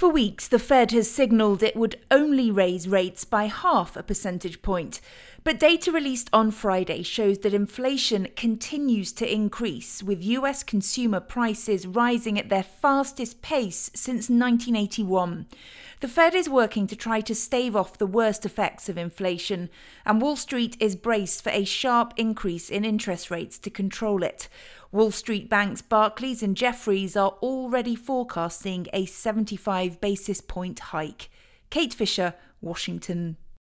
For weeks, the Fed has signalled it would only raise rates by 0.5 percentage point. But data released on Friday shows that inflation continues to increase, with US consumer prices rising at their fastest pace since 1981. The Fed is working to try to stave off the worst effects of inflation, and Wall Street is braced for a sharp increase in interest rates to control it. Wall Street banks Barclays and Jefferies are already forecasting a 75 basis point hike. Kate Fisher, Washington.